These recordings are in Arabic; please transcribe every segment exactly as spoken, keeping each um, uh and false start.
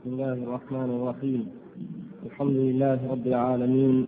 بسم الله الرحمن الرحيم. الحمد لله رب العالمين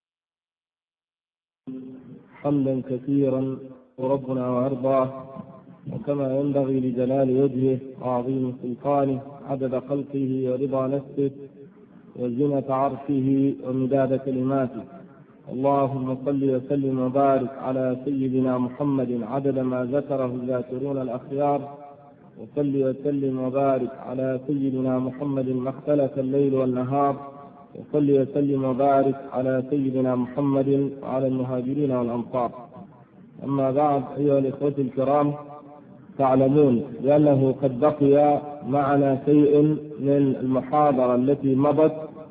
حمدا كثيرا وربنا وأرضاه، وكما ينبغي لجلال وجهه وعظيم سلطانه عدد خلقه ورضا نفسه وزنة عرشه ومداد كلماته. اللهم صل وسلم وبارك على سيدنا محمد عدد ما ذكره الذاكرون الأخيار، وصل وسلم وبارك على سيدنا محمد ما اختلف الليل والنهار، وصل وسلم وبارك على سيدنا محمد وعلى المهاجرين والأنصار. أما بعد، أيها الإخوة الكرام، تعلمون بأنه قد بقي معنا شيء من المحاضرة التي مضت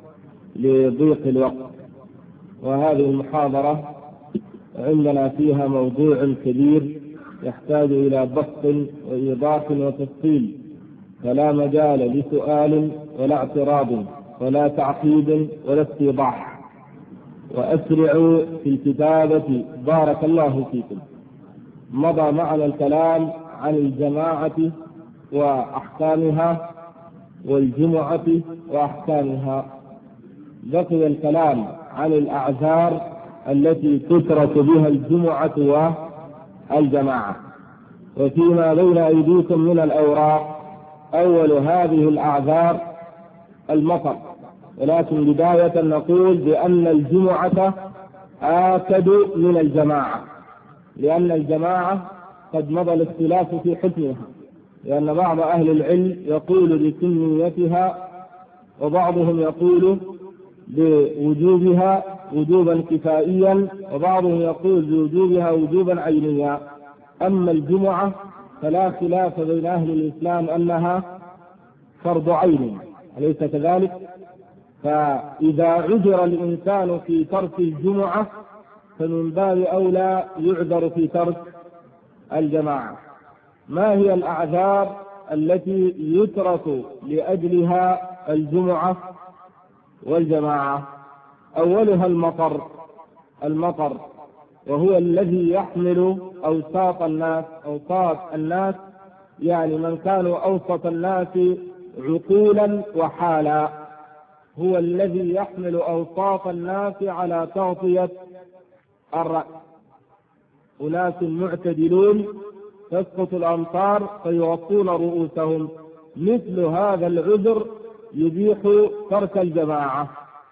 لضيق الوقت، وهذه المحاضرة عندنا فيها موضوع كبير يحتاج إلى بسط وإيضاح وتفصيل، فلا مجال لسؤال ولا اعتراض ولا تعقيد ولا استيضاح، وأسرعوا في الكتابة بارك الله فيكم. مضى معنا الكلام عن الجماعة وأحكامها والجمعة وأحكامها، بقي الكلام عن الأعذار التي تترك بها الجمعة والجماعة. وفيما بين أيديكم من الأوراق أول هذه الأعذار المطر، ولكن بداية نقول بأن الجمعة آكد من الجماعة، لأن الجماعة قد مضى الاختلاف في حكمها، لأن بعض أهل العلم يقول بسنيتها، وبعضهم يقول بوجوبها وجوبا كفائيا، وبعضهم يقول بوجوبها وجوبا عينيا. أما الجمعة فلا خلاف بين أهل الإسلام أنها فرض عين، أليس كذلك؟ فإذا عذر الإنسان في ترك الجمعة فمن باب أولى يعذر في ترك الجماعة. ما هي الأعذار التي يترك لأجلها الجمعة والجماعة؟ أولها المطر المطر وهو الذي يحمل أوساط الناس أوساط الناس يعني من كانوا أوسط الناس عقولا وحالا، هو الذي يحمل أوساط الناس على تغطية الرأس. أناس معتدلون تسقط الأمطار فيغطون رؤوسهم، مثل هذا العذر يبيح ترك الجماعة.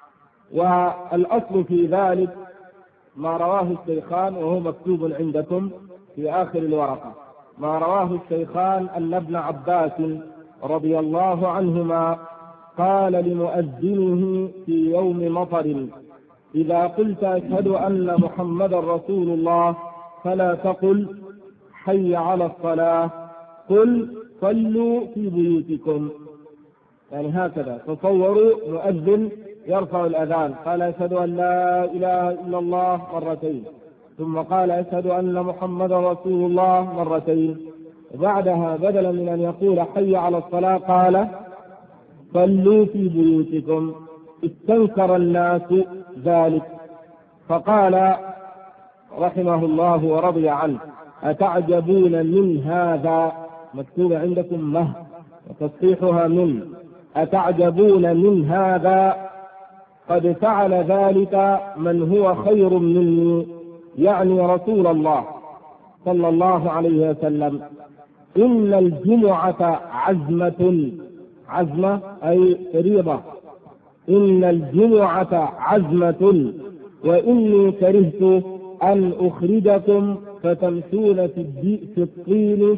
والأصل في ذلك ما رواه الشيخان، وهو مكتوب عندكم في آخر الورقة، ما رواه الشيخان أن ابن عباس رضي الله عنهما قال لمؤذنه في يوم مطر: إذا قلت أشهد أن محمد رسول الله فلا تقل حي على الصلاة، قل صلوا في بيوتكم. يعني هكذا تصوروا مؤذن يرفع الأذان، قال أشهد أن لا إله إلا الله مرتين، ثم قال أشهد أن محمد رسول الله مرتين، وبعدها بدلا من أن يقول حي على الصلاة قال صلوا في بيوتكم. استنكر الناس ذلك، فقال رحمه الله ورضي عنه: أتعجبون من هذا؟ مكتوب عندكم مه وتصحيحها من، أتعجبون من هذا؟ قد فعل ذلك من هو خير مني، يعني رسول الله صلى الله عليه وسلم. إن الجمعة عزمة، عزمة أي فريضة، إن الجمعة عزمة، وإني كرهت أن أخرجكم فتمشون في الطين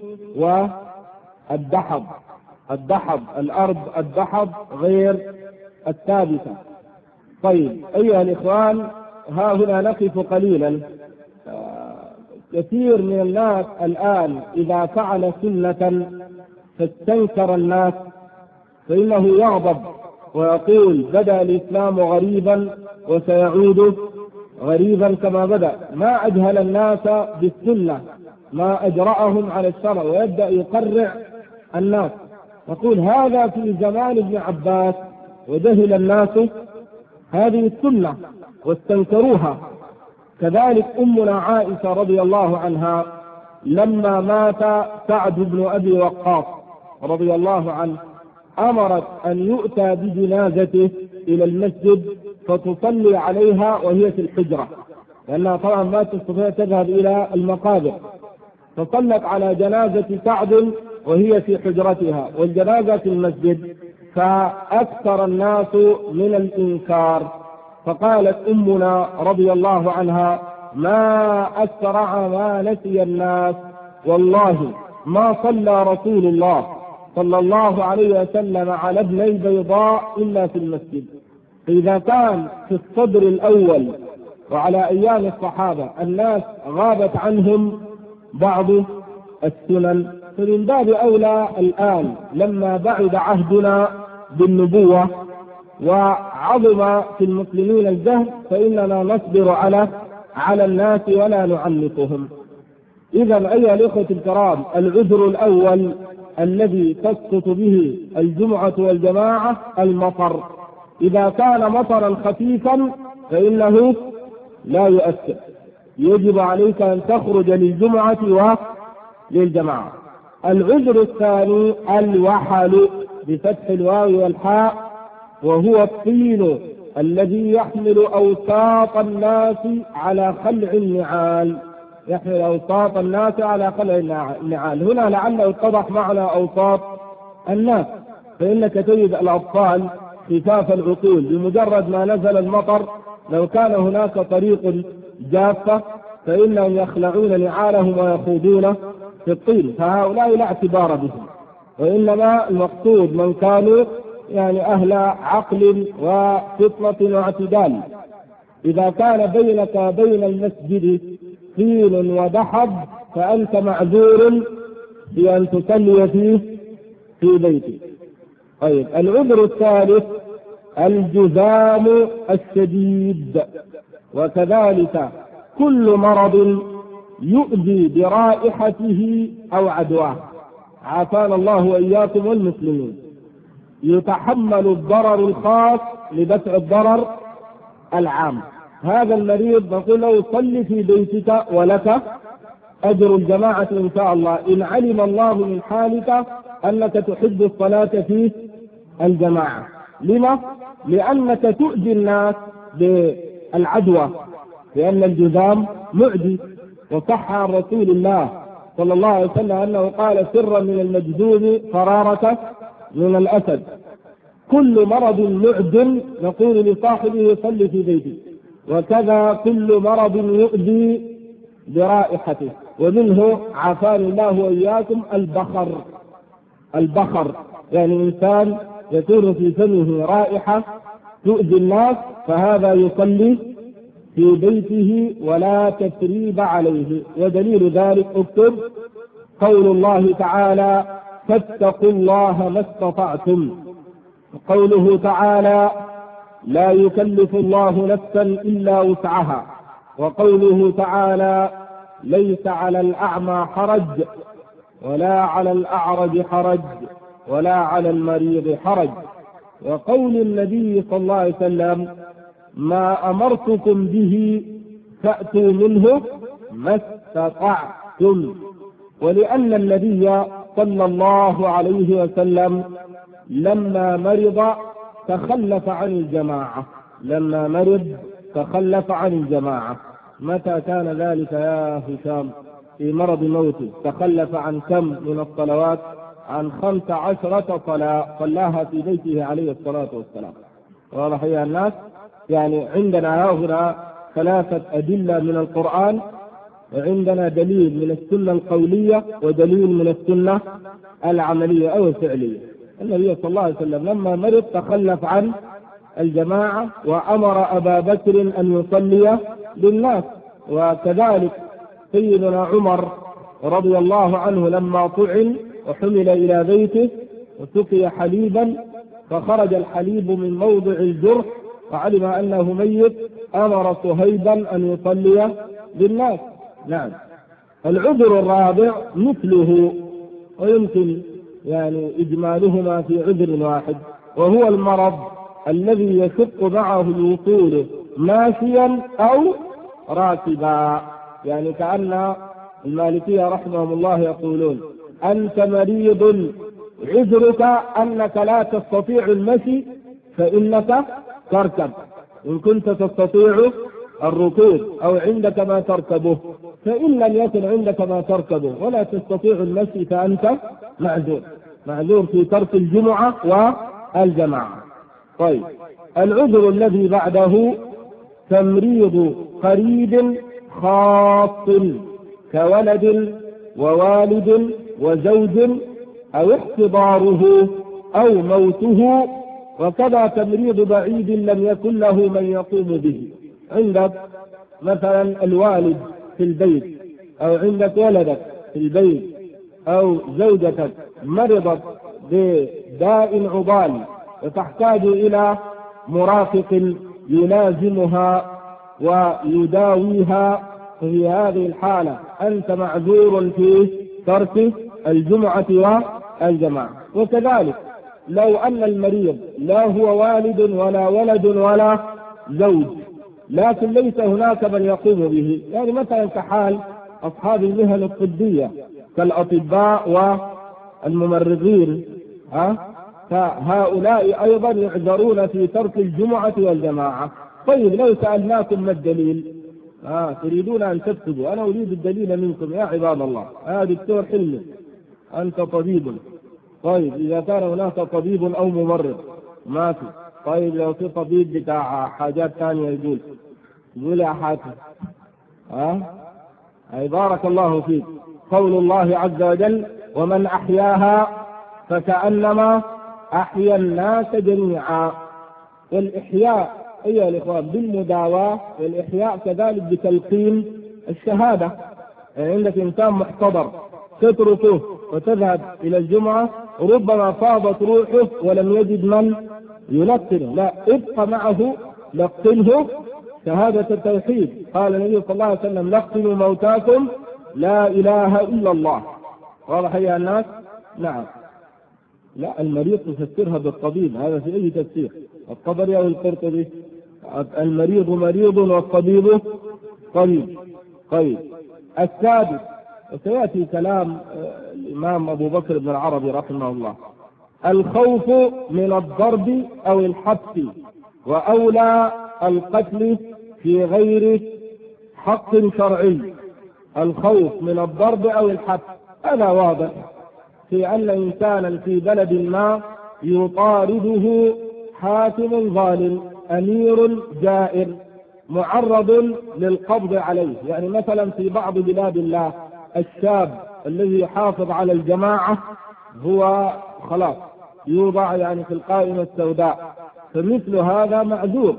والدحض. الدحض الأرض الدحض غير الثابتة. طيب أيها الإخوان، ها هنا نقف قليلا. كثير من الناس الآن إذا فعل سنة فاستنكر الناس فإنه يغضب ويقول: بدأ الإسلام غريبا وسيعود غريبا كما بدأ. ما أجهل الناس بالسنة، ما أجرأهم على الشرع، ويبدأ يقرع الناس. يقول هذا في زمان ابن عباس، وجهل الناس هذه السنة واستنكروها. كذلك أمنا عائشة رضي الله عنها لما مات سعد بن أبي وقاص رضي الله عنه أمرت أن يؤتى بجنازته إلى المسجد فتصلي عليها وهي في الحجرة، لأنها طبعا ما تستطيع تذهب إلى المقابر، فصلت على جنازة سعد وهي في حجرتها والجنازة في المسجد، فأكثر الناس من الإنكار. فقالت أمنا رضي الله عنها: ما أسرع ما نسي الناس، والله ما صلى رسول الله صلى الله عليه وسلم على ابني بيضاء إلا في المسجد. فإذا كان في الصدر الأول وعلى أيام الصحابة الناس غابت عنهم بعض السنن، فمن باب أولى الآن لما بعد عهدنا بالنبوة وعظم في المسلمين الجهل فإننا نصبر على على الناس ولا نعنفهم. إذا أيها الإخوة الكرام، العذر الأول الذي تسقط به الجمعة والجماعة المطر. إذا كان مطرا خفيفا فإنه لا يؤثر، يجب عليك أن تخرج للجمعة وللجماعة. العذر الثاني الوحل بفتح الواو والحاء، وهو الطين الذي يحمل أوساط الناس على خلع النعال، يحمل أوساط الناس على خلع النعال. هنا لعله اتضح معنى أوساط الناس، فإنك تجد الأطفال خفاف العقول بمجرد ما نزل المطر لو كان هناك طريق جافة فإنهم يخلعون نعالهم ويخوضون في الطين، فهؤلاء لا اعتبار بهم، وإنما المقصود من كانوا يعني أهل عقل وفطنة واعتدال. إذا كان بينك وبين المسجد طين ودحض فأنت معذور بأن تصلي فيه في بيتك. طيب، العذر الثالث الجذام الشديد، وكذلك كل مرض يؤذي برائحته أو عدواه، عافانا الله وإياكم والمسلمين، يتحمل الضرر الخاص لدفع الضرر العام. هذا المريض نقول له صل في بيتك ولك أجر الجماعة إن شاء الله، إن علم الله من حالك أنك تحب الصلاة في الجماعة. لما؟ لأنك تؤذي الناس بالعدوى، لأن الجذام معدي، وصح عن رسول الله صلى الله عليه وسلم أنه قال: سرا من المجذوم فرارة من الأسد. كل مرض معد نقول لصاحبه صل في بيته، وكذا كل مرض يؤذي برائحته، ومنه عافاني الله وإياكم البخر. البخر يعني إنسان يكون في فمه رائحة تؤذي الناس، فهذا يصلي في بيته ولا تثريب عليه. ودليل ذلك اكتب قول الله تعالى: فاتقوا الله ما استطعتم. قوله تعالى: لا يكلف الله نفسا إلا وسعها. وقوله تعالى: ليس على الأعمى حرج ولا على الأعرج حرج ولا على المريض حرج. وقول النبي صلى الله عليه وسلم: ما أمرتكم به فأتوا منه ما استطعتم. ولأن النبي صلى الله عليه وسلم لما مرض تخلف عن الجماعة، لما مرض تخلف عن الجماعة. متى كان ذلك يا هشام؟ في مرض موته تخلف عن كم من الصلوات؟ عن خمس عشرة صلاة صلاها في بيته عليه الصلاة والسلام. واضح يا الناس؟ يعني عندنا هنا ثلاثة أدلة من القرآن، وعندنا دليل من السنة القولية ودليل من السنة العملية أو الفعلية. النبي صلى الله عليه وسلم لما مرض تخلف عن الجماعة وأمر أبا بكر أن يصلي بالناس. وكذلك سيدنا عمر رضي الله عنه لما طعن وحمل إلى بيته وسقي حليبا فخرج الحليب من موضع الجرح وعلم أنه ميت، أمر صهيبا أن يصلي بالناس. نعم. العذر الرابع مثله ويمكن يعني إجمالهما في عذر واحد، وهو المرض الذي يشق معه الوصول ماشيا أو راكبا. يعني كأن المالكية رحمهم الله يقولون: أنت مريض عذرك أنك لا تستطيع المشي فإنك تركب، إن كنت تستطيع الركوب أو عندك ما تركبه، فإن لم يكن عندك ما تركبه ولا تستطيع المشي فأنت معذور، معذور في ترك الجمعة والجماعة. طيب، العذر الذي بعده تمريض قريب خاص كولد ووالد وزوج أو احتضاره أو موته، وكذا تمريض بعيد لم يكن له من يقوم به. عندك مثلا الوالد في البيت، أو عندك ولدك في البيت، أو زوجتك مرضت بداء عضال وتحتاج إلى مرافق يلازمها ويداويها، في هذه الحالة أنت معذور في ترك الجمعة والجماعة. وكذلك لو أن المريض لا هو والد ولا ولد ولا زوج، لكن ليس هناك من يقوم به، يعني مثلا كحال أصحاب المهن الطبية كالأطباء والممرضين، ها فهؤلاء أيضا يعذرون في ترك الجمعة والجماعة. طيب، لو سألناكم ما الدليل؟ آه تريدون أن تكتبوا، أنا أريد الدليل منكم يا عباد الله. هذا آه دكتور حلمي، أنت طبيب. طيب، إذا كان هناك طبيب أو ممرض ما في. طيب، لو في طبيب بتاع حاجات ثانية يقول يقول يا حاتم. آه أي بارك الله فيك. قول الله عز وجل: ومن أحياها فكأنما أحيا الناس جميعا. والإحياء أيها الإخوان بالمداواة، والإحياء كذلك بتلقين الشهادة. يعني عندك إنسان محتضر تتركه وتذهب إلى الجمعة، ربما فاضت روحه ولم يجد من يلقنه، لا، ابقى معه لقنه شهادة التوحيد. قال النبي صلى الله عليه وسلم: لقنوا موتاكم لا إله إلا الله. واضح يا الناس؟ نعم. لا، المريض تفسرها بالطبيب، هذا في أي تفسير؟ الطبري أو القرطبي؟ المريض مريض والطبيب طبيب. طيب، السادس، وسيأتي كلام الإمام أبو بكر بن العربي رحمه الله: الخوف من الضرب أو الحبس، وأولى القتل في غير حق شرعي. الخوف من الضرب أو الحبس هذا واضح، في أن إنسانا في بلد ما يطارده حاكم ظالم، أمير جائر، معرض للقبض عليه. يعني مثلا في بعض بلاد الله الشاب الذي يحافظ على الجماعة هو خلاص يوضع يعني في القائمة السوداء، فمثل هذا معذور،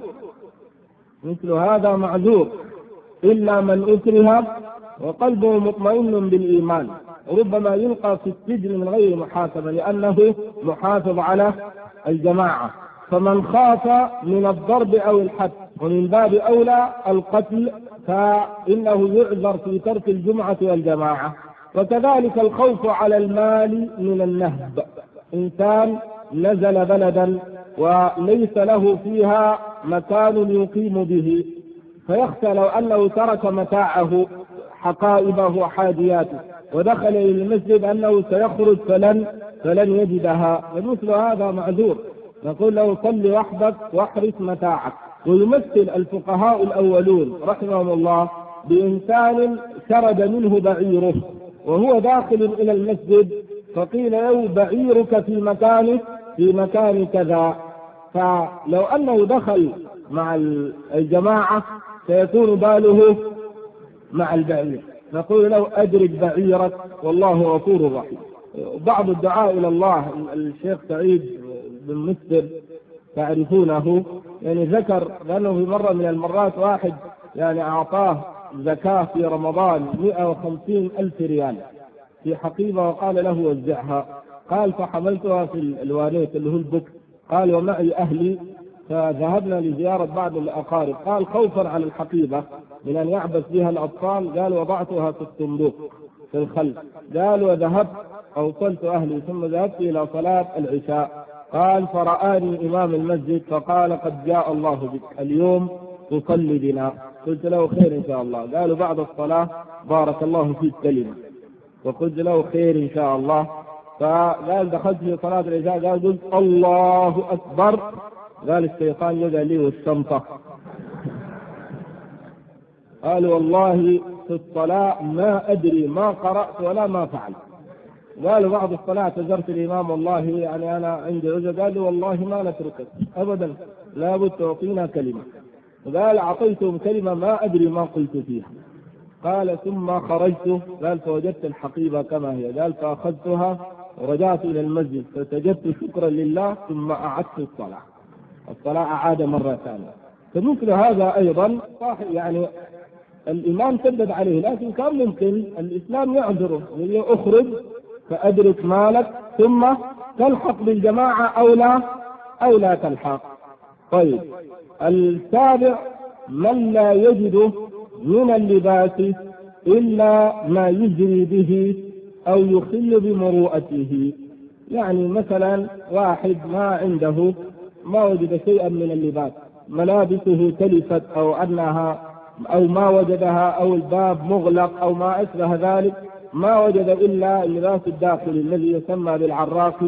مثل هذا معذور، إلا من أكره وقلبه مطمئن بالإيمان، ربما يلقى في السجن من غير محاكمة لأنه محافظ على الجماعة. فمن خاف من الضرب أو الحبس، ومن باب أولى القتل، فإنه يعذر في ترك الجمعة والجماعة. وكذلك الخوف على المال من النهب، إنسان نزل بلدا وليس له فيها مكان يقيم به، فيخشى لو أنه ترك متاعه حقائبه وحاجياته ودخل إلى المسجد أنه سيخرج فلن فلن يجدها، ومثل هذا معذور. نقول له: صل وحدك واحرس متاعك. ويمثل الفقهاء الأولون رحمهم الله بإنسان شرد منه بعيره وهو داخل إلى المسجد، فقيل له: بعيرك في مكانه في مكان كذا. فلو أنه دخل مع الجماعة سيكون باله مع البعير، نقول له: أدرك بعيرك والله غفور رحيم. بعض الدعاء إلى الله الشيخ سعيد بن مسر تعرفونه، يعني ذكر لأنه في مرة من المرات واحد يعني أعطاه زكاة في رمضان مئة وخمسين ألف ريال في حقيبة وقال له: وزعها. قال: فحملتها في الوانيت اللي هو البك. قال: ومعي أهلي، فذهبنا لزيارة بعض الأقارب. قال: خوفا على الحقيبة من أن يعبث بها الأطفال، قال: وضعتها في الصندوق في الخلف. قال: وذهبت أوصلت أهلي ثم ذهبت إلى صلاة العشاء. قال: فرآني إمام المسجد فقال: قد جاء الله بك اليوم تصلي بنا. قلت له: خير إن شاء الله. قالوا: بعد الصلاة بارك الله فيك كلمة. وقلت له: خير إن شاء الله. فقال دخلت في صلاة العشاء، قال قلت الله أكبر، قال الشيطان يدعي لي والشنطة. قال والله في الصلاة ما أدري ما قرأت ولا ما فعلت. قالوا بعض الصلاة اعتذرت الإمام والله يعني أنا عندي عذر، قال والله ما نتركك أبدا، لابد تعطينا كلمة. قال أعطيتهم كلمة ما أدري ما قلت فيها. قال ثم خرجت، قال فوجدت الحقيبة كما هي، قال فأخذتها ورجعت إلى المسجد فسجدت شكرا لله ثم أعدت الصلاة. الصلاة أعاد مرة ثانية. فمثل هذا أيضا صاحب يعني الإمام شدد عليه، لكن كان ممكن الإسلام يعذره، هي أخرج فأدرك مالك ثم تلحق بالجماعة أو لا أو لا تلحق. طيب السابع من لا يجد من اللباس إلا ما يجري به أو يخل بمروءته. يعني مثلا واحد ما عنده ما وجد شيئا من اللباس، ملابسه تلفت أو أنها أو ما وجدها أو الباب مغلق أو ما أشبه ذلك، ما وجد إلا اللباس الداخلي الذي يسمى بالعراقي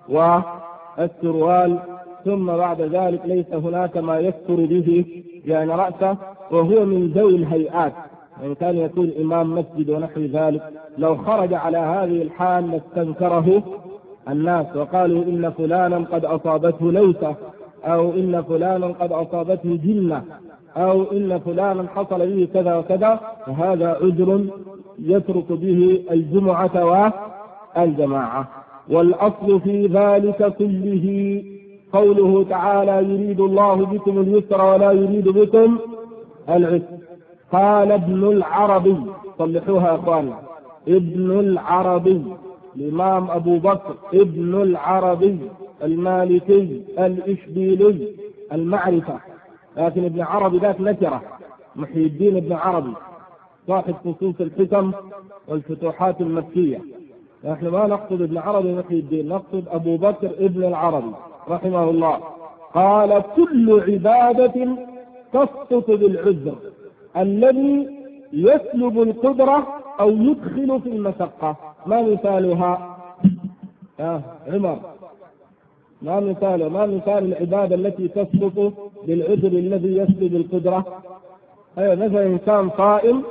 والسروال، ثم بعد ذلك ليس هناك ما يستر به يعني رأسه، وهو من ذوي الهيئات، يعني كان يكون إمام مسجد ونحو ذلك، لو خرج على هذه الحال لاستنكره الناس وقالوا إن فلانا قد أصابته لوثة، أو إن فلانا قد أصابته جنة، أو إن فلانا حصل به كذا وكذا، فهذا عذر يترك به الجمعة والجماعة. والأصل في ذلك كله قوله تعالى يريد الله بكم اليسر ولا يريد بكم العسر. قال ابن العربي، صلحوها يا اخوانا، ابن العربي الإمام أبو بكر ابن العربي المالكي الإشبيلي المعرفة، لكن ابن عربي ذات نكرة، محي الدين ابن عربي صاحب خصوص الحكم والفتوحات المكية. نحن ما نقصد ابن عربي محي الدين، نقصد أبو بكر ابن العربي رحمه الله. قال كل عبادة تسقط بالعذر الذي يسلب القدرة أو يدخل في المشقة. ما مثالها؟ آه عمر، ما مثال ما مثال العبادة التي تسقط بالعذر الذي يسلب القدرة؟ أي مثلا إنسان صائم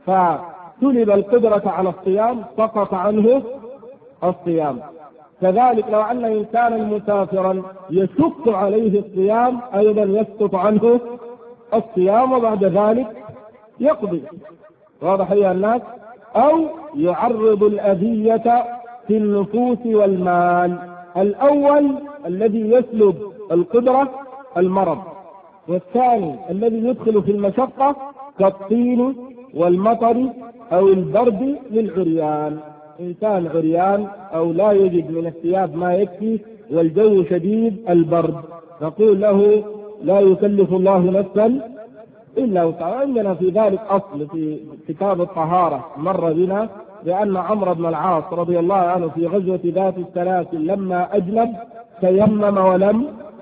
فسلب القدرة على الصيام سقط عنه الصيام. كذلك لو أن إنسانا مسافرا يشق عليه الصيام أيضا يسقط عنه الصيام وبعد ذلك يقضي. واضح يا الناس؟ أو يعرض الأذية في النفوس والمال. الأول الذي يسلب القدرة المرض، والثاني الذي يدخل في المشقة كالطين والمطر أو البرد للعريان. إنسان عريان أو لا يجد من الثياب ما يكفي والجو شديد البرد، نقول له لا يكلف الله نفسا إلا وسعها. عندنا في ذلك أصل في كتاب الطهارة مر بنا بأن عمرو بن العاص رضي الله عنه في غزوة ذات السلاسل لما أجنب تيمم ولم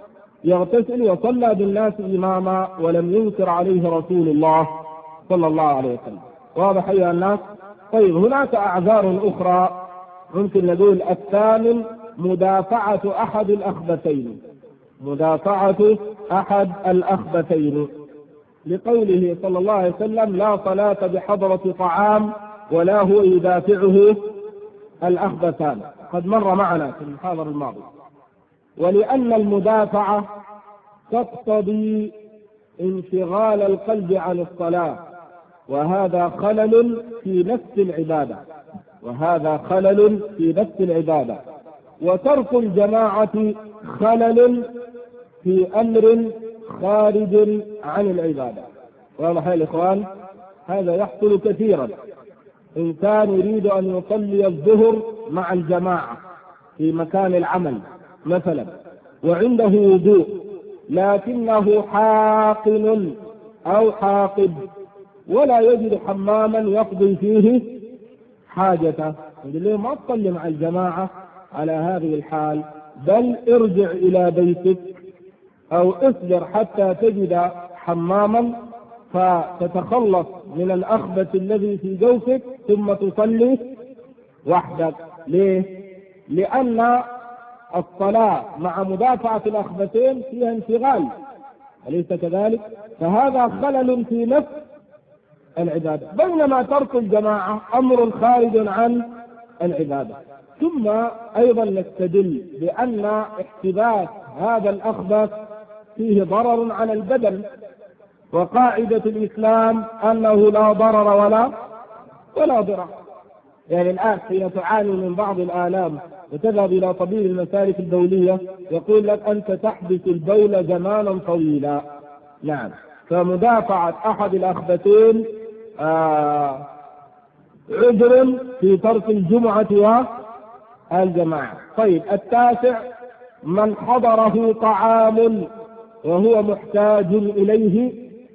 يغتسل وصلى بالناس إماما ولم ينكر عليه رسول الله صلى الله عليه وسلم. واضح أيها الناس؟ طيب هناك أعذار أخرى ممكن نقول. الثامن مدافعة أحد الأخبثين، مدافعة أحد الأخبثين، لقوله صلى الله عليه وسلم لا صلاة بحضرة طعام ولا هو يدافعه الأخبثان، قد مر معنا في المحاضرة الماضية. ولأن المدافعة تقتضي انشغال القلب عن الصلاة، وهذا خلل في نفس العبادة، وهذا خلل في نفس العبادة. وترك الجماعة خلل في أمر خارج عن العبادة. واضح يا الإخوان؟ هذا يحصل كثيرا. إنسان يريد أن يصلي الظهر مع الجماعة في مكان العمل مثلا وعنده وضوء، لكنه حاقن أو حاقب ولا يجد حماما يقضي فيه حاجته، يقول ما تصلي مع الجماعة على هذه الحال، بل ارجع إلى بيتك أو اصبر حتى تجد حماما فتتخلص من الأخبث الذي في جوفك ثم تصلي وحدك. ليه؟ لأن الصلاة مع مدافعة الأخبثين فيها انشغال، أليس كذلك؟ فهذا خلل في نفس العبادة، بينما ترك الجماعة أمر خارج عن العبادة. ثم أيضا نستدل بأن احتباس هذا الأخبث فيه ضرر على البدن، وقاعدة الإسلام أنه لا ضرر ولا ولا ضرر. يعني الآن حين تعاني من بعض الآلام وتذهب إلى طبيب المسالك البولية يقول لك أنت تحبس البول زمانا طويلا. نعم، فمدافعة أحد الأخبثين آه عذر في ترك الجمعة والجماعة. طيب، التاسع من حضره طعام وهو محتاج إليه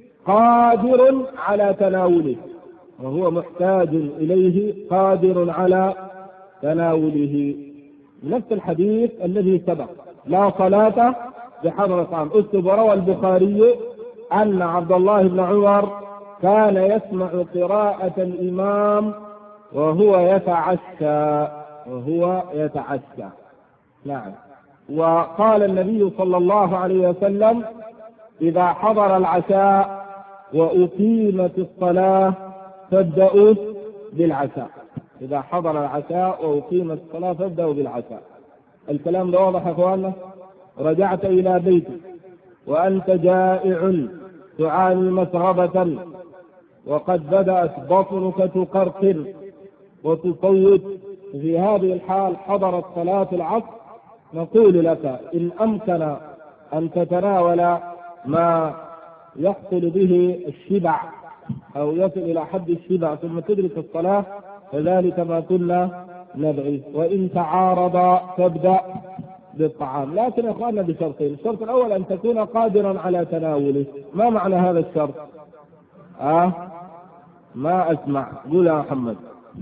قادر على تناوله، وهو محتاج إليه قادر على تناوله. نفس الحديث الذي سبق، لا صلاة بحضر الطعام. اكتب: روى البخاري أن عبد الله بن عمر كان يسمع قراءة الإمام وهو يتعشى وهو يتعشى نعم. وقال النبي صلى الله عليه وسلم: إذا حضر العشاء وأقيمت الصلاة فابدأوا بالعشاء. إذا حضر العشاء وأقيمت الصلاة فابدأوا بالعشاء. الكلام ده واضح يا أخواننا؟ رجعت إلى بيتك وأنت جائع تعاني مسغبة وقد بدأت بطنك تقرقر وتصوت، في هذه الحال حضرت صلاة العصر، نقول لك إن أمكن أن تتناول ما يحصل به الشبع أو يصل إلى حد الشبع ثم تدرك الصلاة فذلك ما كنا نبغي. وإن تعارض تبدأ بالطعام، لكن يا أخواننا بشرطين. الشرط الأول أن تكون قادرا على تناوله. ما معنى هذا الشرط؟ آه ما أسمع، قول يا محمد.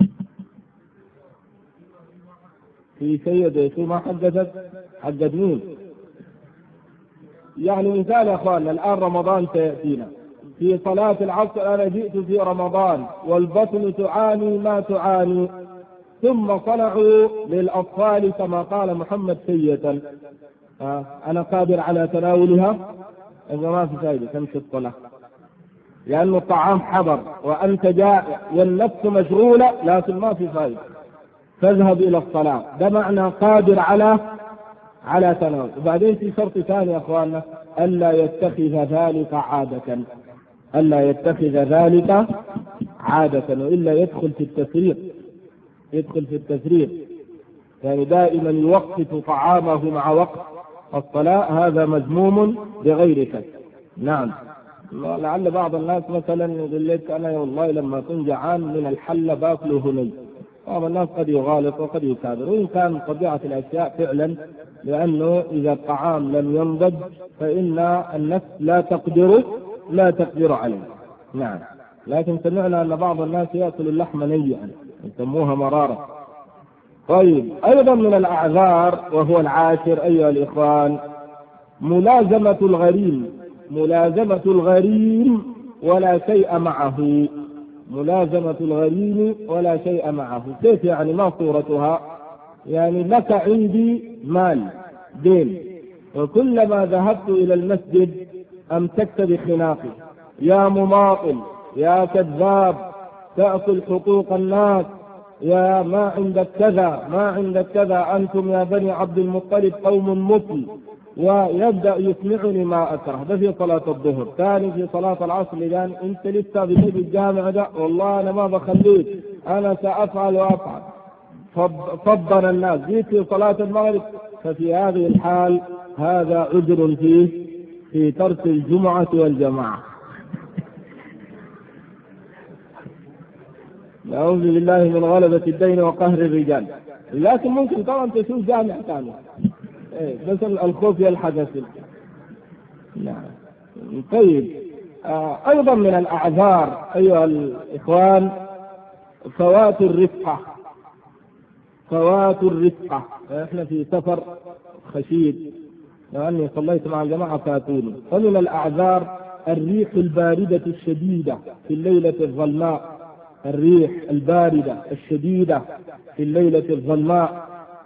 في سيد شو ما حدثت حدد مين؟ يعني مثال يا أخواننا، الآن رمضان سيأتينا، في صلاة العصر أنا جئت في رمضان والبطن تعاني ما تعاني، ثم صنعوا للأطفال كما قال محمد سيئة، آه أنا قادر على تناولها؟ إذا ما في فائدة تمشي الصلاة، لأن الطعام حضر وأنت جائع والنفس مشغولة لكن ما في فائدة، فاذهب إلى الصلاة. ده معنى قادر على على تناول. وبعدين في شرط ثاني يا أخواننا، ألا يتخذ ذلك عادة، ألا يتخذ ذلك عادة، وإلا يدخل في التفريط يدخل في التفريط يعني دائما يوقف طعامه مع وقت الصلاة، هذا مذموم بغير شك. نعم، لعل بعض الناس مثلا يقول لك أنا والله لما كنت جعان من الحل باكله هني. بعض الناس قد يغالط وقد يكابر، وإن كان طبيعة الأشياء فعلا، لأنه إذا الطعام لم ينضج فإن النفس لا تقدر لا تقدر عليه. نعم، لكن سمعنا أن بعض الناس يأكل اللحم نيئا يسموها مرارة. طيب، أيضا من الأعذار وهو العاشر أيها الإخوان، ملازمة الغريم ملازمة الغريم ولا شيء معه ملازمة الغريم ولا شيء معه. كيف يعني؟ ما صورتها؟ يعني لك عندي مال دين، وكلما ذهبت إلى المسجد أمسكت بخناقي: يا مماطل، يا كذاب، تأكل حقوق الناس، يا ما عندك كذا ما عندك كذا، أنتم يا بني عبد المطلب قوم مفل، ويبدأ يسمعني ما أكره. ده في صلاة الظهر. ثاني في صلاة العصر لأن أنت لسه بتجي الجامع ده، والله أنا ما بخليك، أنا سأفعل وأفعل، فضل الناس. جيت في صلاة المغرب، ففي هذه الحال هذا عذر فيه في ترك الجمعة والجماعة. نعوذ بالله من غلبة الدين وقهر الرجال. لكن ممكن طبعا تشوف جامع ثاني، بس الخوف يلحق. نعم. طيب، آه أيضا من الأعذار أيها الإخوان فوات الرفقة فوات الرفقة إحنا في سفر خشيد، لو أني صليت مع الجماعة فاتوني. فمن الأعذار الريح الباردة الشديدة في الليلة الظلماء الريح الباردة الشديدة في الليلة الظلماء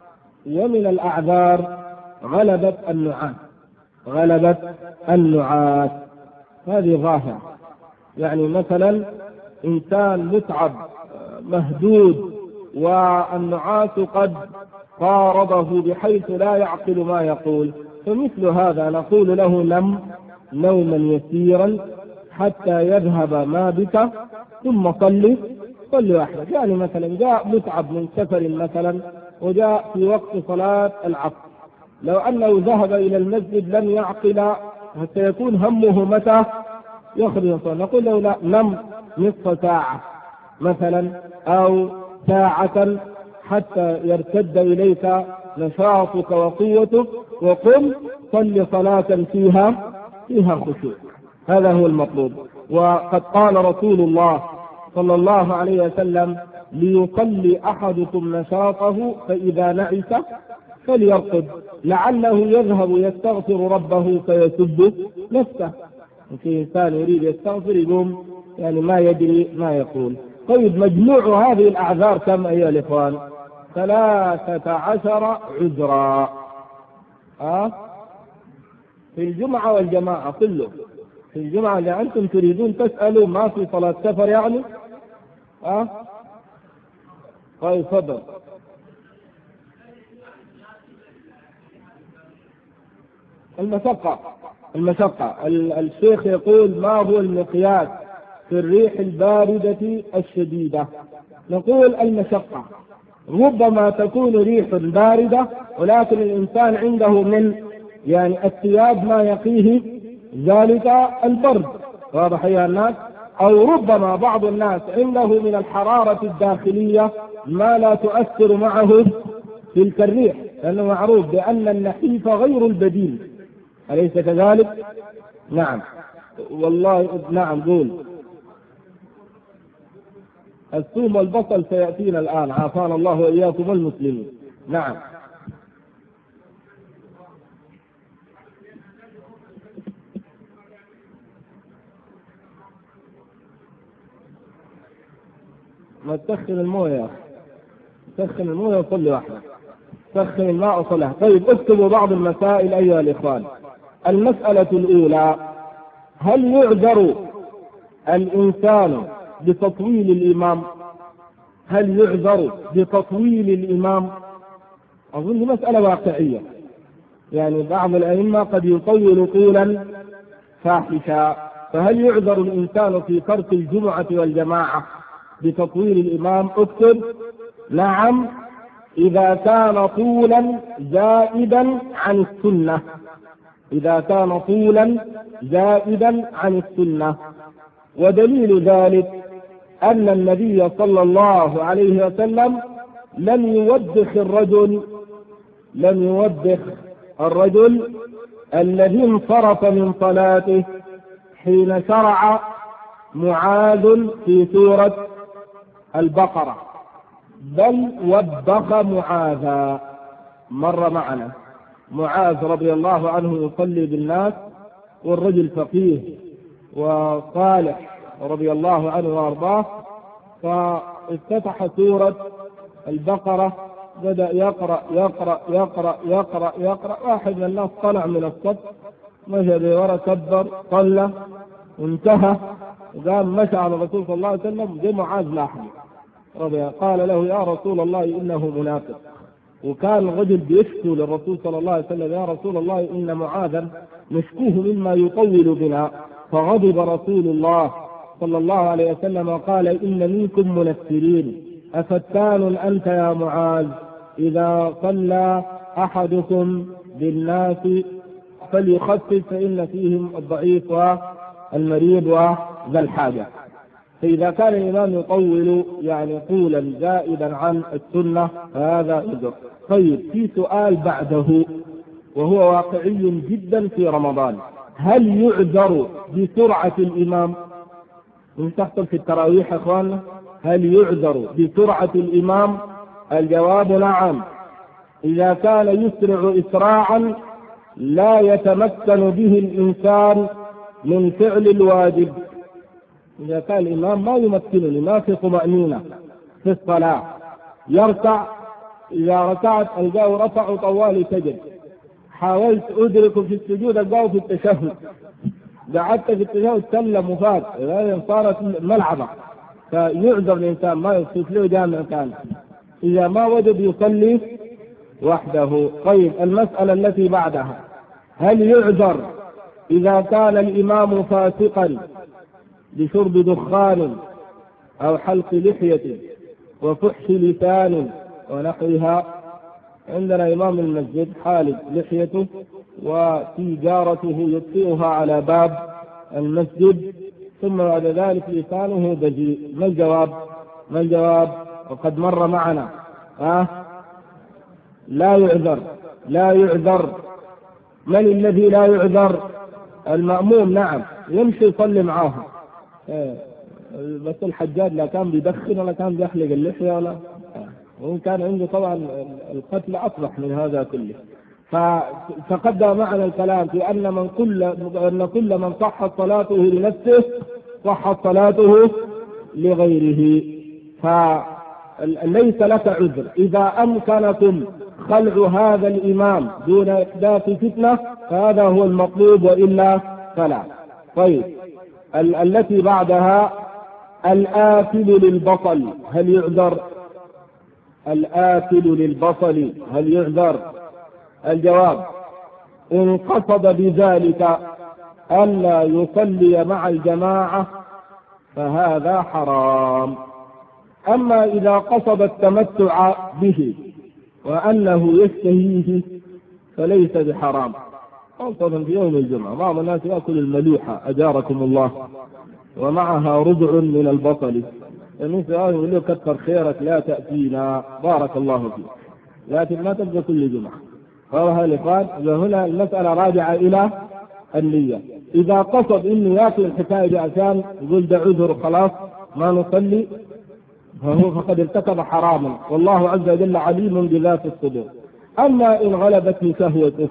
ومن الأعذار غلبت النعاس غلبت النعاس هذه ظاهرة. يعني مثلا إنسان متعب مهدود والنعاس قد قارضه بحيث لا يعقل ما يقول، فمثل هذا نقول له نم نوما يسيرا حتى يذهب ما بك ثم صلي صلي وحدك. يعني مثلا جاء متعب من سفر مثلا وجاء في وقت صلاة العصر، لو أنه ذهب إلى المسجد لم يعقل سيكون همه متى يخرج الصلاة. نقول له لا، نم نصف ساعة مثلا أو ساعة حتى يرتد إليك نشاطك وقوتك، وقم صل صلاة فيها فيها خشوع. هذا هو المطلوب. وقد قال رسول الله صلى الله عليه وسلم: ليصلي أحدكم نشاطه فإذا نعس فليرقد لعله يذهب يستغفر ربه فيسب نفسه. في إنسان يريد يستغفر يقوم يعني ما يدري ما يقول. طيب، مجموع هذه الأعذار كم أيها الإخوان؟ ثلاثة عشر عذرا أه؟ في الجمعة والجماعة كله. في الجمعة اللي أنتم تريدون تسألوا ما في صلاة سفر يعني أه؟ طيب تفضل. المشقة المشقة الشيخ يقول: ما هو المقياس في الريح الباردة الشديدة؟ نقول المشقة. ربما تكون ريح باردة ولكن الإنسان عنده من يعني الثياب ما يقيه ذلك البرد، واضح يا الناس؟ أو ربما بعض الناس عنده من الحرارة الداخلية ما لا تؤثر معه تلك الريح، لأنه معروف بأن النحيف غير البديل، أليس كذلك؟ نعم والله نعم. قول. الثوم والبصل سيأتينا الآن، عافانا الله وإياكم المسلمين. نعم. ما تسخن المويه يا أخي، تسخن المويه وصلي واحدة، تسخن الماء وصلها. طيب، اكتبوا بعض المسائل أيها الإخوان. المسألة الأولى: هل يعذر الإنسان بتطويل الإمام؟ هل يعذر بتطويل الإمام؟ أظن مسألة واقعية، يعني بعض الأئمة قد يطول طولا فاحشا، فهل يعذر الإنسان في ترك الجمعة والجماعة بتطويل الإمام؟ اكتب: نعم، إذا كان طولا زائدا عن السنة. إذا كان طولا زائدا عن السنة. ودليل ذلك أن النبي صلى الله عليه وسلم لم يوبخ الرجل لم يوبخ الرجل الذي انصرف من صلاته حين شرع معاذ في سورة البقرة، بل وبخ معاذا. مر معنا معاذ رضي الله عنه يصلي بالناس، والرجل فقيه وصالح رضي الله عنه وارضاه، فافتتح سورة البقرة، بدأ يقرأ يقرأ يقرأ يقرأ يقرأ واحد من الناس طلع من الصف، مشى بورا، كبر، صلى، وانتهى، وقام مشى على الرسول صلى الله عليه وسلم. جاء معاذ لاحظ رضي، قال له: يا رسول الله إنه منافق. وكان الرجل بيشكو للرسول صلى الله عليه وسلم: يا رسول الله إن معاذا نشكوه مما يطول بنا. فغضب رسول الله صلى الله عليه وسلم وقال: إن منكم منفرين، أفتان أنت يا معاذ؟ إذا صلى أحدكم بالناس فليخفف فإن فيهم الضعيف والمريض وذا الحاجة. فإذا كان الإمام يطول يعني طولا زائدا عن السنة فهذا إذر. طيب، في سؤال بعده وهو واقعي جدا في رمضان: هل يعذر بسرعة الإمام؟ من تحصل في التراويح أخواننا، هل يعذر بسرعة الإمام؟ الجواب نعم، إذا كان يسرع إسراعا لا يتمكن به الإنسان من فعل الواجب. إذا كان الإمام ما يمكنني، ما في طمأنينة في الصلاة، يركع إذا ركعت ألقاه رفع وطوالي سجد، حاولت أدرك في السجود ألقاه في التشهد، قعدت في التشهد سلم وفات، إذا صارت ملعبة فيعذر الإنسان ما يصير له جامع كان إذا ما وجد يصلي وحده. طيب المسألة التي بعدها، هل يعذر إذا كان الإمام فاسقا بشرب دخان أو حلق لحية وفحش لسان ونحوها؟ عندنا إمام المسجد حالق لحيته وتجارته يطفئها على باب المسجد، ثم بعد ذلك لسانه بذيء، ما الجواب؟ ما الجواب؟ وقد مر معنا أه؟ لا يعذر، لا يعذر. من الذي لا يعذر؟ المأموم، نعم، يمشي يصلي معاه. إيه. بس الحجاج لا كان بيدخن ولا كان بيحلق اللحية ولا، وإن كان عنده طبعا القتل أصبح من هذا كله. فتقدم معنا الكلام في أن من كل أن كل من صحت صلاته لنفسه صحت صلاته لغيره، فليس لك عذر. إذا أمكنكم خلع هذا الإمام دون إحداث فتنة فهذا هو المطلوب، وإلا فلا. طيب ال- التي بعدها الآكل للبصل هل يعذر؟ الآكل للبصل هل يعذر؟ الجواب: إن قصد بذلك ألا يصلي مع الجماعة فهذا حرام. أما إذا قصد التمتع به وأنه يشتهيه فليس بحرام، خاصة في يوم الجمعة بعض الناس يأكل الملوحة أجاركم الله ومعها ربع من البصل، الناس يقول له كثر خيرك لا تأتينا بارك الله فيك، لكن ما تبقى كل جمعة. فهذا الإخوان هنا المسألة راجعة إلى النية. إذا قصد إنه يأكل الحكاية عشان يقول ده عذر خلاص ما نصلي فهو فقد ارتكب حراما، والله عز وجل عليم بذات الصدور. أما إن غلبته شهوته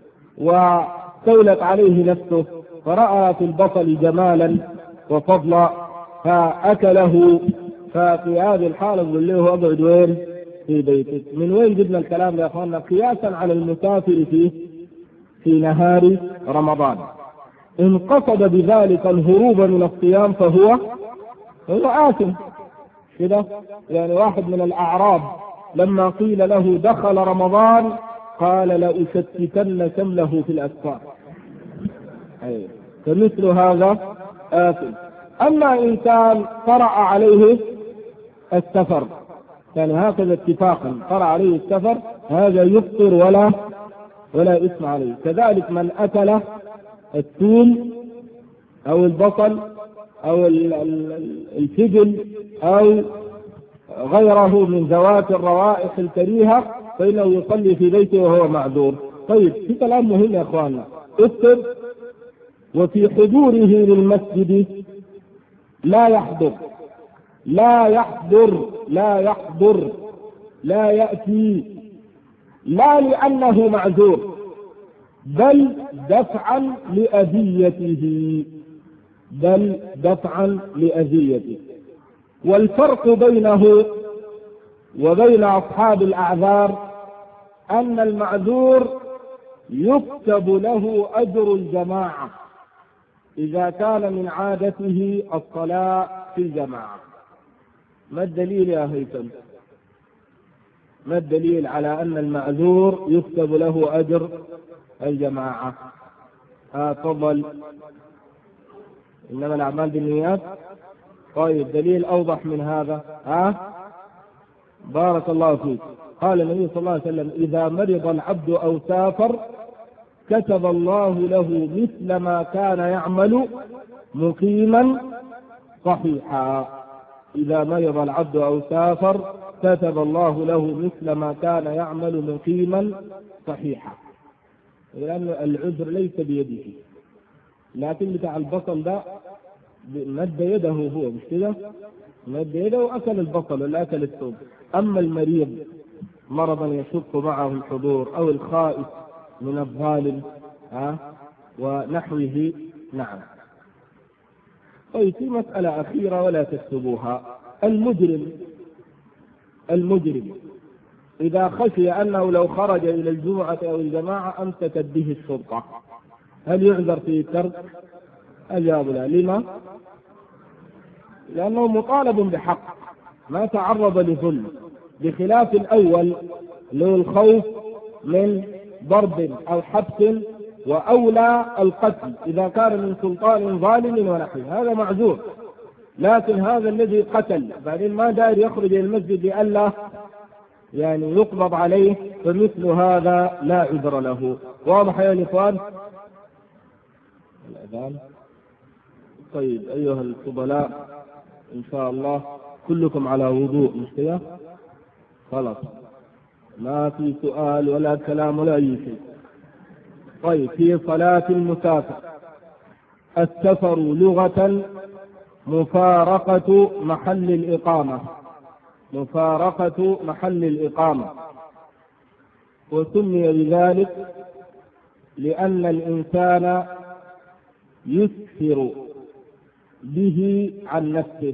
واستولت عليه نفسه فرأى في البصل جمالا وفضلا فأكله، ففي هذه الحالة نقول له أقعد وين؟ في بيتك. من وين جبنا الكلام يا أخواننا؟ قياسا على المسافر في في نهار رمضان. إن قصد بذلك الهروب من الصيام فهو هو آثم كده. يعني واحد من الأعراب لما قيل له دخل رمضان قال لأشتتن شمله في الأسفار، أيه. فمثل هذا آثم. أما إن كان طرأ عليه السفر، يعني هكذا اتفاقا طرأ عليه السفر، هذا يفطر ولا ولا إثم عليه. كذلك من أكل الثوم أو البصل أو الفجل أو غيره من ذوات الروائح الكريهة فإنه يصلي في بيته وهو معذور. طيب في كلام مهم يا أخواننا، اكتب: وفي حضوره للمسجد لا يحضر لا يحضر لا يحضر لا يأتي، لا لأنه معذور بل دفعا لأذيته بل دفعا لأذيته. والفرق بينه وبين أصحاب الأعذار أن المعذور يكتب له أجر الجماعة إذا كان من عادته الصلاة في الجماعة. ما الدليل يا هيثم؟ ما الدليل على أن المعذور يكتب له أجر الجماعة؟ آه تفضل. إنما الأعمال بالنيات. طيب دليل أوضح من هذا. ها آه؟ بارك الله فيك. قال النبي صلى الله عليه وسلم: إذا مرض العبد أو سافر كتب الله له مثل ما كان يعمل مقيما صحيحا. إذا مرض العبد أو سافر كتب الله له مثل ما كان يعمل مقيما صحيحا. لأن العذر ليس بيده، لكن بتاع البصل ده مد يده هو، مش كده؟ مد يده وأكل البصل ولا أكل الثوم. أما المريض مرضا يشق معه الحضور أو الخائف من الظالم ها ونحوه. نعم. طيب في مسألة أخيرة ولا تكتبوها: المجرم المجرم إذا خشي أنه لو خرج إلى الجمعة أو الجماعة أمسكت به الشرطة، هل يعذر في الترك؟ الجواب لا. لما؟ لأنه مطالب بحق، ما تعرض لظلم، بخلاف الأول اللي هو الخوف من ضرب أو حبس، وأولى القتل إذا كان من سلطان ظالم ونحوه، هذا معذور. لكن هذا الذي قتل بعدين ما داير يخرج إلى المسجد لئلا يعني يقبض عليه، فمثل هذا لا عذر له. واضح يا إخوان؟ الأذان. طيب أيها الفضلاء، إن شاء الله كلكم على وضوء، مش كده؟ خلاص، ما في سؤال ولا كلام ولا أي شيء. طيب، في صلاة المسافر، السفر لغة مفارقة محل الإقامة، مفارقة محل الإقامة، وسمي بذلك لأن الإنسان يسفر به عن نفسه،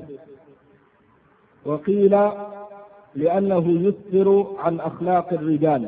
وقيل لأنه يسفر عن أخلاق الرجال،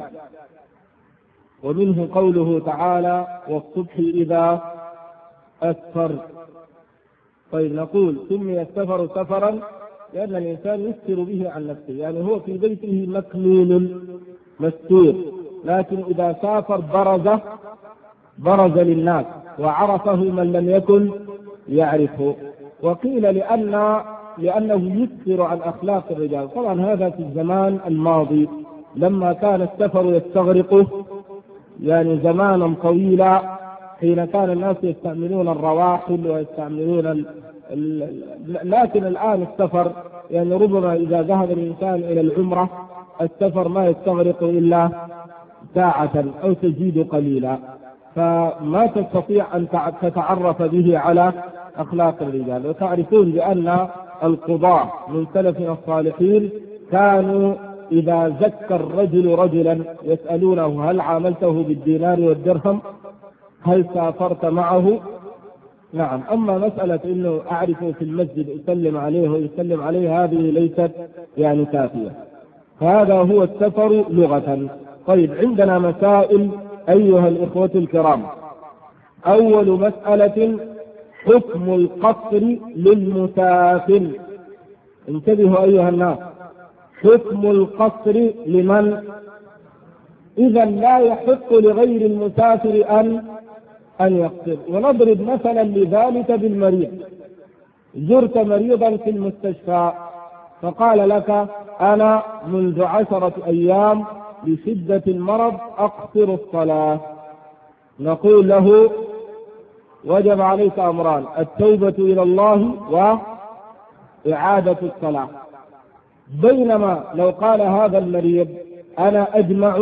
ومنه قوله تعالى والصبح إذا أسفر. طيب، نقول سمي السفر سفرا لأن الإنسان يسفر به عن نفسه، يعني هو في بيته مكنون مستور، لكن إذا سافر برز برز للناس وعرفه من لم يكن يعرفه. وقيل لأن لأنه يسفر عن أخلاق الرجال. طبعا هذا في الزمان الماضي لما كان السفر يستغرقه يعني زمانا طويلا، حين كان الناس يستعملون الرواحل ويستعملون ال... ال... لكن الآن السفر يعني ربما إذا ذهب الإنسان إلى العمرة السفر ما يستغرق إلا ساعة أو تزيد قليلا، فما تستطيع أن تتعرف به على أخلاق الرجال. وتعرفون بأن القضاة من سلفنا الصالحين كانوا إذا زكى الرجل رجلا يسألونه هل عاملته بالدينار والدرهم؟ هل سافرت معه؟ نعم. أما مسألة إنه أعرفه في المسجد أسلم عليه ويسلم عليه، هذه ليست يعني كافية. هذا هو السفر لغة. طيب، عندنا مسائل أيها الإخوة الكرام. أول مسألة حكم القصر للمسافر. انتبهوا أيها الناس، حكم القصر لمن؟ إذا لا يحق لغير المسافر أن أن يقصر. ونضرب مثلا لذلك بالمريض. زرت مريضا في المستشفى فقال لك أنا منذ عشرة أيام بشدة المرض أقصر الصلاة، نقول له وجب عليك أمران: التوبة إلى الله وإعادة الصلاة. بينما لو قال هذا المريض أنا أجمع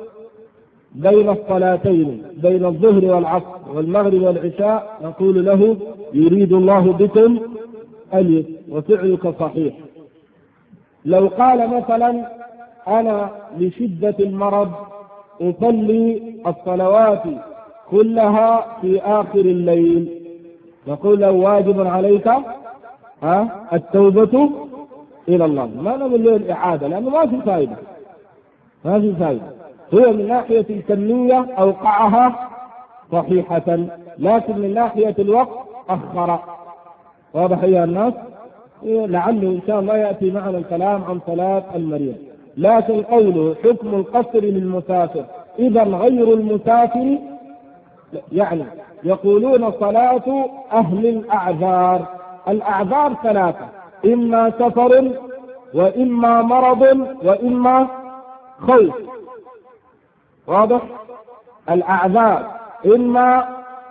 بين الصلاتين، بين الظهر والعصر والمغرب والعشاء، نقول له يريد الله بكم اليسر وفعلك صحيح. لو قال مثلا أنا لشدة المرض أصلي الصلوات كلها في آخر الليل، نقول له واجب عليك ها التوبة إلى الله. ما نقول له الإعادة لأنه ما في فائدة، ما في فائدة. هو من ناحية الكمية أوقعها صحيحة، لكن من ناحية الوقت أخر. واضح يا الناس؟ لعله إن شاء الله يأتي معنا الكلام عن صلاة المريض. لكن قوله حكم القصر للمسافر، إذا غير المسافر يعني يقولون صلاة أهل الأعذار. الأعذار ثلاثة: إما سفر وإما مرض وإما خوف. واضح؟ الأعذار إما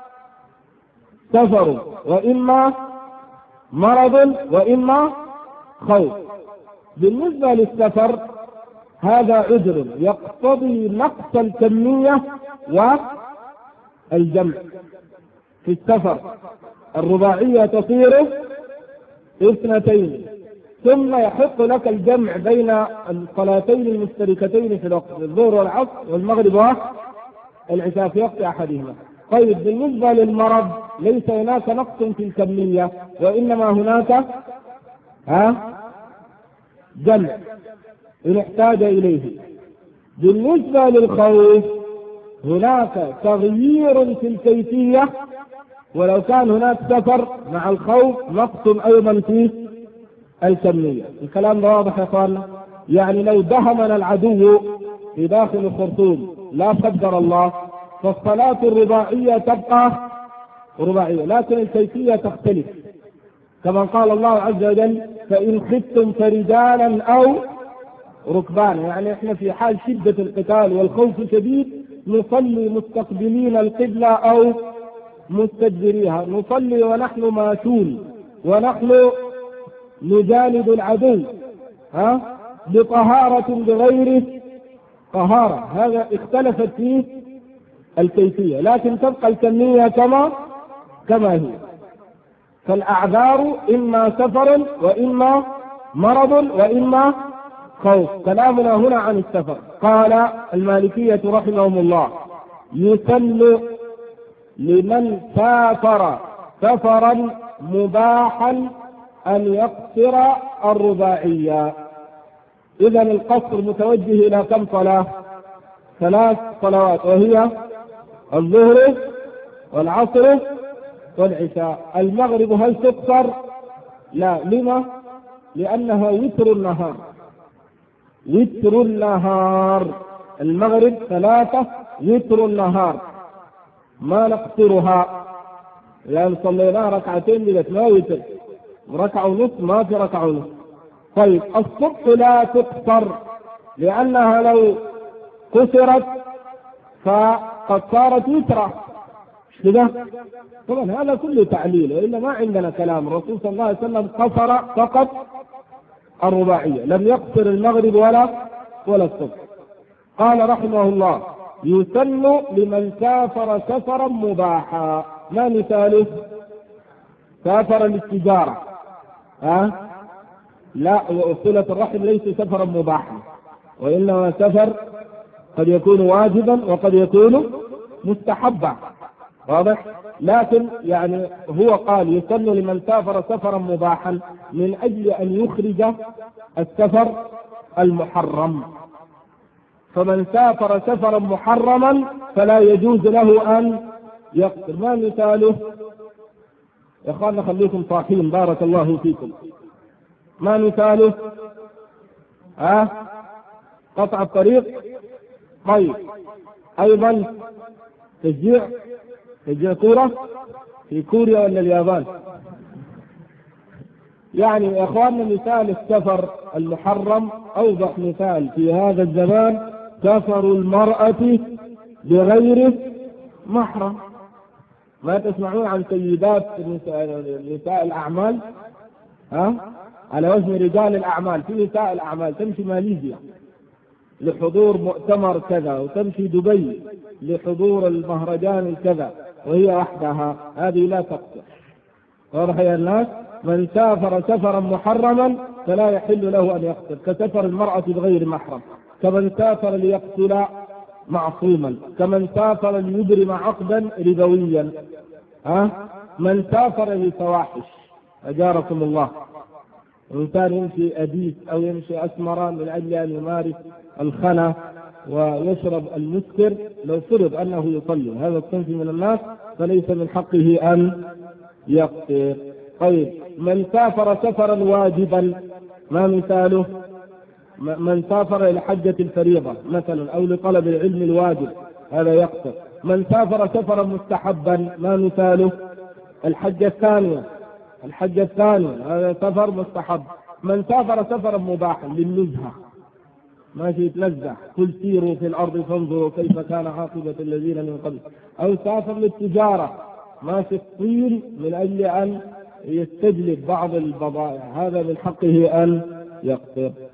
سفر وإما مرض وإما خوف. بالنسبة للسفر هذا عذر يقتضي نقص الكمية والجمع. في السفر الرباعية تصير اثنتين، ثم يحق لك الجمع بين الصلاتين المشتركتين في الوقت، الظهر والعصر والمغرب والعشاء في وقت أحدهما. طيب، بالنسبة للمرض ليس هناك نقص في الكمية، وإنما هناك ها جمع إن احتاج إليه. بالنسبة للخوف هناك تغيير في الكيفية، ولو كان هناك سفر مع الخوف نقص أيضا في الكمية. الكلام واضح يا اخواننا؟ يعني لو دهمنا العدو في داخل الخرطوم لا قدر الله، فالصلاة الرباعية تبقى رباعية، لكن الكيفية تختلف، كما قال الله عز وجل: فإن خفتم فرجالا أو ركبانا. يعني احنا في حال شدة القتال والخوف الشديد نصلي مستقبلين القبلة أو مستدبريها، نصلي ونحن ماشون ونحن نجاند العدو ها بطهارة بغير طهارة. هذا اختلفت فيه الكيفية، لكن تبقى الكمية كما كما هي. فالأعذار إما سفر وإما مرض وإما خوف. كلامنا هنا عن السفر. قال المالكية رحمهم الله: يسن لمن سافر سفرا مباحا أن يقصر الرباعية. إذن القصر متوجه إلى كم صلاة؟ ثلاث صلوات، وهي الظهر والعصر والعشاء. المغرب هل تقصر؟ لا. لما؟ لأنها وتر النهار. وتر النهار المغرب ثلاثة، وتر النهار ما نقصرها، يعني صلينا ركعتين بلت ما وتر، ركعة ونص ما في ركعة ونص. طيب الصبح لا تقصر، لأنها لو قصرت فقد صارت وترة كده. طبعا هذا كله تعليل، وإلا ما عندنا كلام. الرسول صلى الله عليه وسلم قصر فقط الرباعية، لم يقصر المغرب ولا ولا الصبح. قال رحمه الله: يسن لمن سافر سفرا مباحا. ما مثاله؟ سافر للتجارة ها؟ لا، وصلة الرحم ليس سفرا مباحا، وإنما سفر قد يكون واجبا وقد يكون مستحبا، واضح؟ لكن يعني هو قال يسن لمن سافر سفرا مباحا من أجل أن يخرج السفر المحرم. فمن سافر سفرا محرما فلا يجوز له أن يقصر. ما مثاله؟ يا اخوانا خليكم صاحين بارك الله فيكم. ما مثاله؟ ها؟ قطع الطريق. طيب ايضا تشجيع تشجيع كورة في كوريا ولا اليابان. يعني يا اخواننا مثال السفر المحرم اوضح مثال في هذا الزمان سفر المرأة بغير محرم. ما تسمعون عن سيدات نساء الأعمال ها؟ على وزن رجال الأعمال. في نساء الأعمال تمشي ماليزيا لحضور مؤتمر كذا، وتمشي دبي لحضور المهرجان الكذا وهي وحدها، هذه لا تقصر. واضح يا الناس؟ من سافر سفرا محرما فلا يحل له أن يقصر، كسفر المرأة بغير محرم، كمن سافر ليقتل معصوما، كمن سافر ليبرم عقدا ربويا، ها؟ من سافر للفواحش أجاركم الله، الإنسان يمشي أديس أو يمشي أسمرا من أجل أن يمارس الخنا ويشرب المسكر، لو فرض أنه يصلي هذا الصنف من الناس فليس من حقه أن يقصر. طيب من سافر سفرا واجبا، ما مثاله؟ من سافر إلى حجة الفريضة مثلا أو لطلب العلم الواجب هذا يقصر. من سافر سفرا مستحبا، ما مثاله؟ الحجة الثانية الحجة الثانية هذا سفر مستحب. من سافر سفرا مباحا للنزهة، ماشي يتنزه، قل سيروا في الأرض فانظروا كيف كان عاقبة الذين من قبل. أو سافر للتجارة، ماشي الصين من أجل أن يستجلب بعض البضائع، هذا من حقه أن يقصر.